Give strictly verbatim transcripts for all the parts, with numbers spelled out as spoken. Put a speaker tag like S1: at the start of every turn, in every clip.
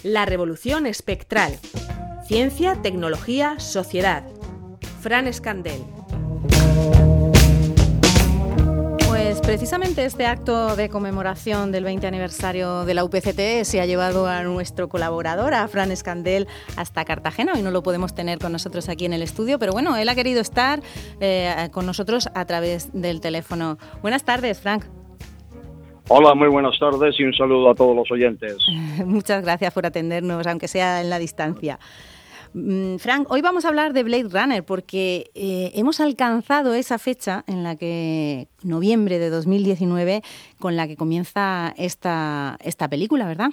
S1: La revolución espectral. Ciencia, tecnología, sociedad. Fran Escandell.
S2: Pues precisamente este acto de conmemoración del veinte aniversario de la U P C T se ha llevado a nuestro colaborador, a Fran Escandell, hasta Cartagena. Hoy no lo podemos tener con nosotros aquí en el estudio, pero bueno, él ha querido estar eh, con nosotros a través del teléfono. Buenas tardes, Frank.
S3: Hola, muy buenas tardes y un saludo a todos los oyentes.
S2: Muchas gracias por atendernos, aunque sea en la distancia. Frank, hoy vamos a hablar de Blade Runner porque eh, hemos alcanzado esa fecha en la que, noviembre de dos mil diecinueve, con la que comienza esta, esta película, ¿verdad?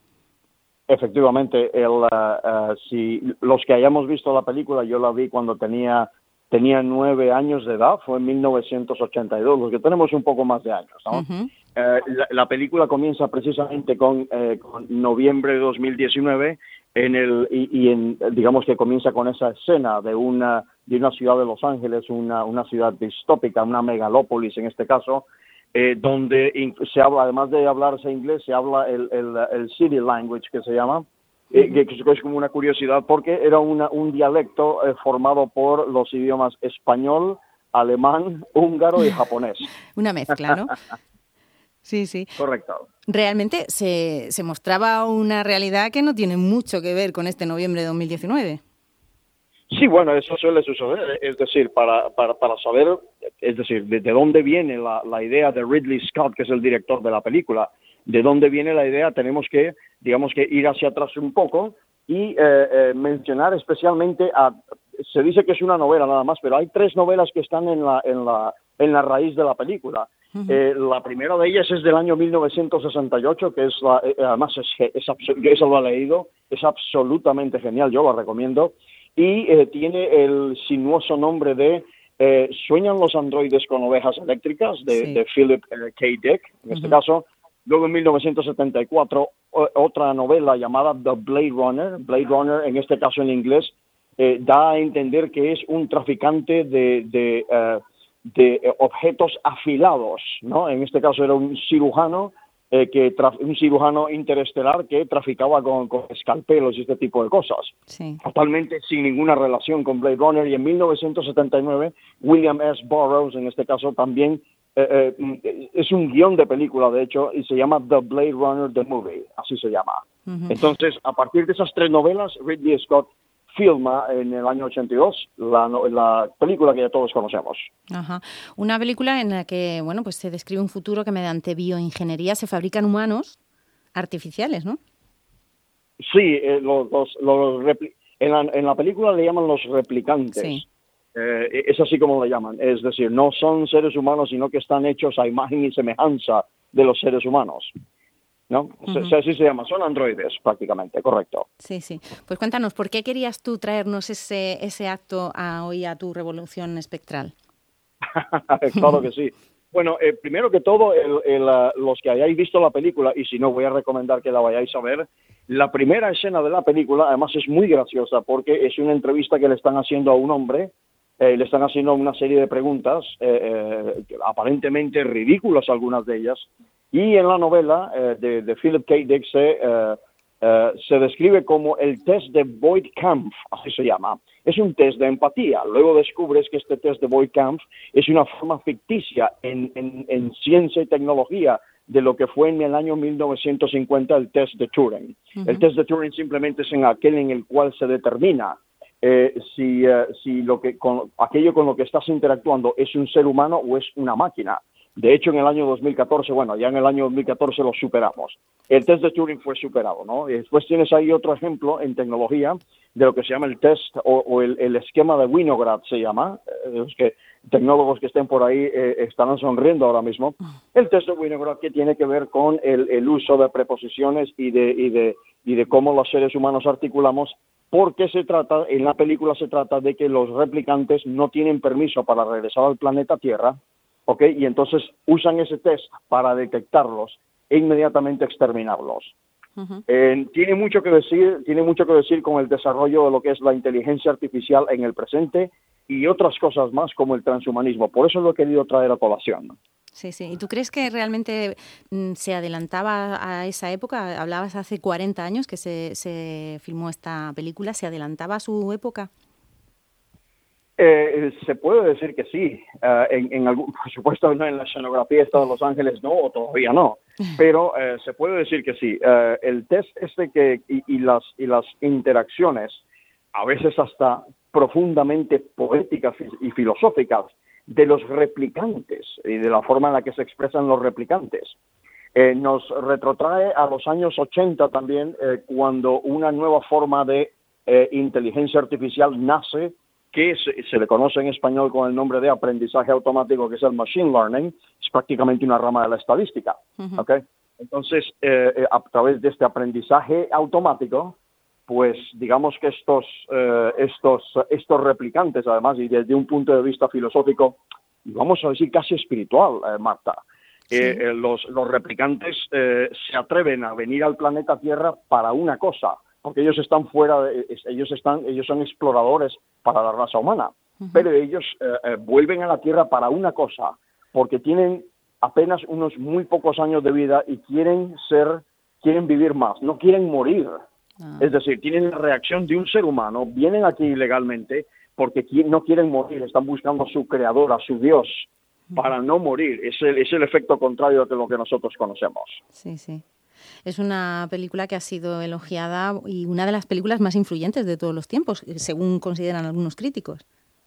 S3: Efectivamente, el, uh, uh, si los que hayamos visto la película, yo la vi cuando tenía, tenía nueve años de edad, fue en mil novecientos ochenta y dos, los que tenemos un poco más de años, ¿no? Uh-huh. Uh, la, la película comienza precisamente con, eh, con noviembre de dos mil diecinueve, en el y, y en, digamos que comienza con esa escena de una de una ciudad de Los Ángeles, una una ciudad distópica, una megalópolis en este caso, eh, donde se habla, además de hablarse inglés, se habla el el, el city language que se llama, eh, que, que es como una curiosidad porque era una un dialecto eh, formado por los idiomas español, alemán, húngaro y japonés.
S2: Una mezcla, ¿no? Sí, sí.
S3: Correcto.
S2: Realmente se, se mostraba una realidad que no tiene mucho que ver con este noviembre de dos mil diecinueve.
S3: Sí, bueno, eso suele suceder. Es decir, para, para, para saber, es decir, de, de dónde viene la, la idea de Ridley Scott, que es el director de la película, de dónde viene la idea, tenemos que, digamos que ir hacia atrás un poco y eh, eh, mencionar especialmente a, se dice que es una novela nada más, pero hay tres novelas que están en la, en la, en la raíz de la película. Uh-huh. Eh, la primera de ellas es del año mil novecientos sesenta y ocho, que es la, eh, además es, es, yo eso lo he leído, es absolutamente genial, yo lo recomiendo, y eh, tiene el sinuoso nombre de eh, ¿Sueñan los androides con ovejas eléctricas? de, sí. de Philip eh, K. Dick, en uh-huh. este caso. Luego en mil novecientos setenta y cuatro, o, otra novela llamada The Blade Runner, Blade Runner en este caso en inglés, eh, da a entender que es un traficante de... de uh, de objetos afilados, ¿no? En este caso era un cirujano, eh, que traf- un cirujano interestelar que traficaba con, con escalpelos y este tipo de cosas.
S2: Sí.
S3: Totalmente sin ninguna relación con Blade Runner. Y en mil novecientos setenta y nueve, William S. Burroughs, en este caso también, eh, eh, es un guión de película, de hecho, y se llama The Blade Runner, The Movie, así se llama. Uh-huh. Entonces, a partir de esas tres novelas, Ridley Scott filma en el año ochenta y dos la, la película que ya todos conocemos.
S2: Ajá. Una película en la que, bueno, pues se describe un futuro que mediante bioingeniería se fabrican humanos artificiales, ¿no?
S3: Sí, eh, los, los, los repli- en, la, en la película le llaman los replicantes.
S2: Sí.
S3: Eh, es así como le llaman. Es decir, no son seres humanos, sino que están hechos a imagen y semejanza de los seres humanos, ¿no? Uh-huh. O sea, así se llama, son androides prácticamente, correcto.
S2: Sí, sí. Pues cuéntanos, ¿por qué querías tú traernos ese ese acto a hoy a tu Revolución Espectral?
S3: Claro que sí. Bueno, eh, primero que todo, el, el, uh, los que hayáis visto la película, y si no, voy a recomendar que la vayáis a ver, la primera escena de la película, además es muy graciosa, porque es una entrevista que le están haciendo a un hombre, eh, le están haciendo una serie de preguntas, eh, eh, aparentemente ridículas algunas de ellas, y en la novela eh, de, de Philip K. Dick se, eh, eh, se describe como el test de Voight-Kampff, así se llama. Es un test de empatía. Luego descubres que este test de Voight-Kampff es una forma ficticia en, en, en ciencia y tecnología de lo que fue en el año mil novecientos cincuenta el test de Turing. Uh-huh. El test de Turing simplemente es en aquel en el cual se determina eh, si, eh, si lo que, con, aquello con lo que estás interactuando es un ser humano o es una máquina. De hecho, en el año dos mil catorce, bueno, ya en el año dos mil catorce lo superamos. El test de Turing fue superado, ¿no? Y después tienes ahí otro ejemplo en tecnología de lo que se llama el test o, o el, el esquema de Winograd, se llama. Eh, los que, tecnólogos que estén por ahí eh, estarán sonriendo ahora mismo. El test de Winograd, que tiene que ver con el, el uso de preposiciones y de, y, de, y de cómo los seres humanos articulamos, porque se trata, en la película se trata de que los replicantes no tienen permiso para regresar al planeta Tierra, ¿ok? Y entonces usan ese test para detectarlos e inmediatamente exterminarlos. Uh-huh. Eh, tiene mucho que decir, tiene mucho que decir con el desarrollo de lo que es la inteligencia artificial en el presente y otras cosas más como el transhumanismo. Por eso lo he querido traer a colación.
S2: Sí, sí. ¿Y tú crees que realmente mm, se adelantaba a esa época? Hablabas hace cuarenta años que se, se filmó esta película. ¿Se adelantaba a su época?
S3: Eh, se puede decir que sí. Uh, en, en algún, por supuesto, no en la escenografía esta de Los Ángeles, no, o todavía no. Pero uh, se puede decir que sí. Uh, el test este que y, y las y las interacciones, a veces hasta profundamente poéticas y filosóficas, de los replicantes y de la forma en la que se expresan los replicantes. Eh, nos retrotrae a los años ochenta también, eh, cuando una nueva forma de eh, inteligencia artificial nace, que se, se le conoce en español con el nombre de aprendizaje automático, que es el machine learning. Es prácticamente una rama de la estadística. Uh-huh. ¿Okay? Entonces, eh, a través de este aprendizaje automático, pues digamos que estos, eh, estos, estos replicantes, además, y desde un punto de vista filosófico, vamos a decir casi espiritual, eh, Marta, sí. eh, eh, los, los replicantes eh, se atreven a venir al planeta Tierra para una cosa, porque ellos están fuera, de, ellos están, ellos son exploradores para la raza humana, uh-huh. pero ellos eh, eh, vuelven a la Tierra para una cosa, porque tienen apenas unos muy pocos años de vida y quieren ser, quieren vivir más, no quieren morir. Ah. Es decir, tienen la reacción de un ser humano, vienen aquí ilegalmente porque no quieren morir, están buscando a su creador, a su Dios, para no morir. Es el, es el efecto contrario de lo que nosotros conocemos.
S2: Sí, sí. Es una película que ha sido elogiada y una de las películas más influyentes de todos los tiempos, según consideran algunos críticos.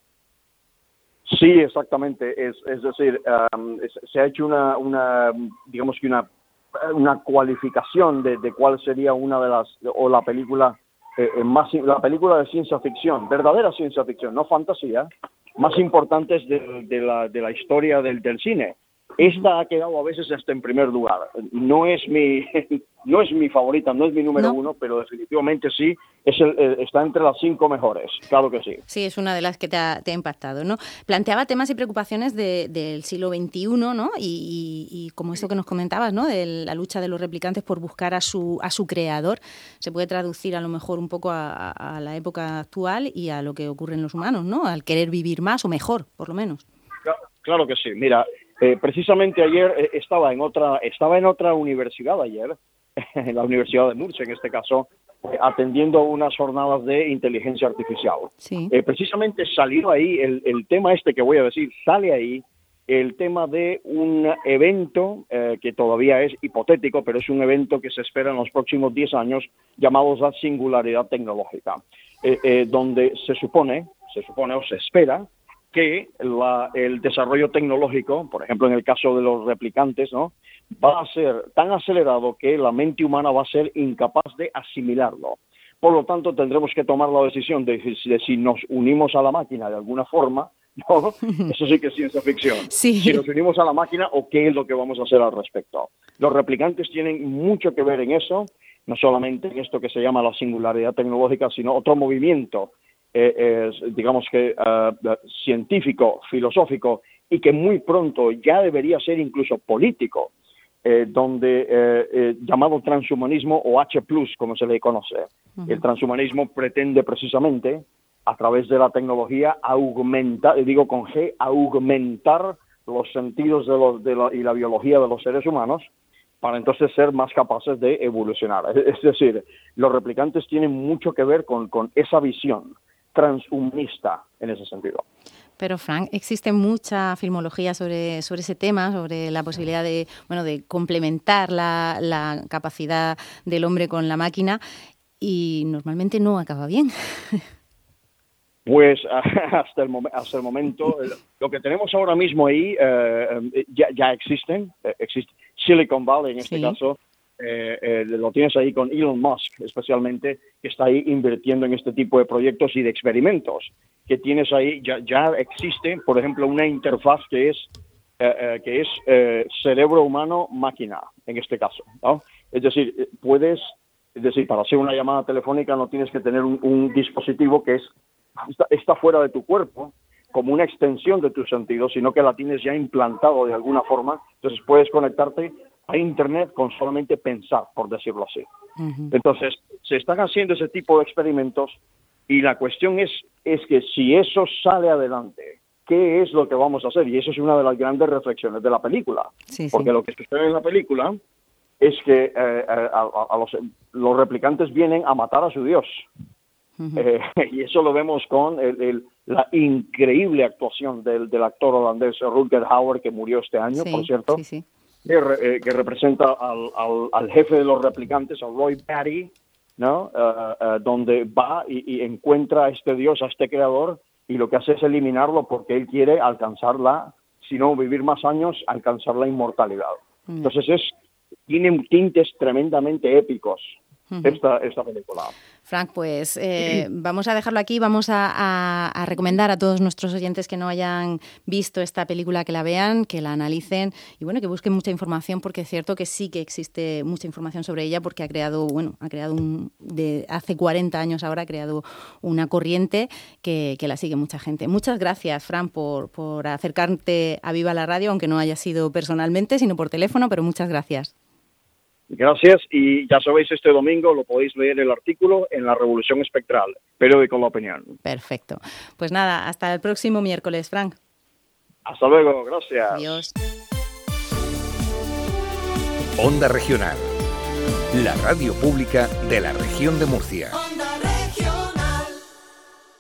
S3: Sí, exactamente. Es, es decir, um, es, se ha hecho una, una, digamos que una una cualificación de, de cuál sería una de las, o la película eh, más, la película de ciencia ficción, verdadera ciencia ficción, no fantasía, más importantes de, de, la, de la historia del, del cine. Esta ha quedado a veces hasta en primer lugar. No es mi, no es mi favorita, no es mi número ¿No? uno, pero definitivamente sí, es el, está entre las cinco mejores, claro que sí.
S2: Sí, es una de las que te ha, te ha impactado, ¿no? Planteaba temas y preocupaciones de, del siglo veintiuno, ¿no? Y, y, y como eso que nos comentabas, ¿no? De la lucha de los replicantes por buscar a su, a su creador. Se puede traducir a lo mejor un poco a, a la época actual y a lo que ocurre en los humanos, ¿no? Al querer vivir más o mejor, por lo menos.
S3: Claro, claro que sí. Mira, Eh, precisamente ayer eh, estaba en otra estaba en otra universidad ayer, en la Universidad de Murcia en este caso, eh, atendiendo unas jornadas de inteligencia artificial.
S2: Sí.
S3: Eh, precisamente salió ahí el, el tema este que voy a decir, sale ahí el tema de un evento eh, que todavía es hipotético, pero es un evento que se espera en los próximos diez años, llamado la singularidad tecnológica, eh, eh, donde se supone, se supone o se espera que la, el desarrollo tecnológico, por ejemplo en el caso de los replicantes, ¿no?, va a ser tan acelerado que la mente humana va a ser incapaz de asimilarlo. Por lo tanto, tendremos que tomar la decisión de, de si nos unimos a la máquina de alguna forma, ¿no? Eso sí que es ciencia ficción.
S2: Sí.
S3: Si nos unimos a la máquina o qué es lo que vamos a hacer al respecto. Los replicantes tienen mucho que ver en eso, no solamente en esto que se llama la singularidad tecnológica, sino otro movimiento Eh, es, digamos que uh, científico, filosófico, y que muy pronto ya debería ser incluso político, eh, donde eh, eh, llamado transhumanismo o H plus, como se le conoce. Uh-huh. El transhumanismo pretende precisamente, a través de la tecnología, aumentar, digo con G, aumentar los sentidos de los, de la, y la biología de los seres humanos, para entonces ser más capaces de evolucionar. Es decir, los replicantes tienen mucho que ver con, con esa visión transhumanista en ese sentido.
S2: Pero, Frank, existe mucha filmología sobre, sobre ese tema, sobre la posibilidad de, bueno, de complementar la, la capacidad del hombre con la máquina, y normalmente no acaba bien.
S3: Pues hasta el, mom- hasta el momento, lo que tenemos ahora mismo ahí eh, ya, ya existen, eh, existe Silicon Valley en este sí. caso, eh, eh, lo tienes ahí con Elon Musk especialmente, que está ahí invirtiendo en este tipo de proyectos y de experimentos, que tienes ahí, ya, ya existe, por ejemplo, una interfaz que es, eh, eh, que es eh, cerebro humano-máquina, en este caso, ¿no? Es decir, puedes, es decir, para hacer una llamada telefónica no tienes que tener un, un dispositivo que es Está, está fuera de tu cuerpo, como una extensión de tus sentidos, sino que la tienes ya implantado de alguna forma. Entonces puedes conectarte a Internet con solamente pensar, por decirlo así. Uh-huh. Entonces, se están haciendo ese tipo de experimentos y la cuestión es, es que si eso sale adelante, ¿qué es lo que vamos a hacer? Y eso es una de las grandes reflexiones de la película.
S2: Sí, sí.
S3: Porque lo que sucede en la película es que eh, a, a los, los replicantes vienen a matar a su Dios. Uh-huh. Eh, y eso lo vemos con el, el, la increíble actuación del, del actor holandés Rutger Hauer, que murió este año,
S2: sí,
S3: por cierto,
S2: sí, sí.
S3: Que, eh, que representa al, al, al jefe de los replicantes, a Roy Batty, ¿no? Uh, uh, donde va y, y encuentra a este Dios, a este creador, y lo que hace es eliminarlo porque él quiere alcanzarla, si no vivir más años, alcanzar la inmortalidad. Uh-huh. Entonces es tiene tintes tremendamente épicos. Uh-huh. esta, esta película.
S2: Frank, pues eh, vamos a dejarlo aquí, vamos a, a, a recomendar a todos nuestros oyentes que no hayan visto esta película que la vean, que la analicen y bueno, que busquen mucha información, porque es cierto que sí que existe mucha información sobre ella, porque ha creado, bueno, ha creado un, de hace cuarenta años ahora ha creado una corriente que, que la sigue mucha gente. Muchas gracias, Frank, por, por acercarte a Viva la Radio, aunque no haya sido personalmente, sino por teléfono, pero muchas gracias.
S3: Gracias, y ya sabéis, este domingo lo podéis leer el artículo en La Revolución Espectral, periódico La Opinión.
S2: Perfecto. Pues nada, hasta el próximo miércoles, Frank.
S3: Hasta luego, gracias.
S2: Adiós.
S4: Onda Regional, la radio pública de la región de Murcia.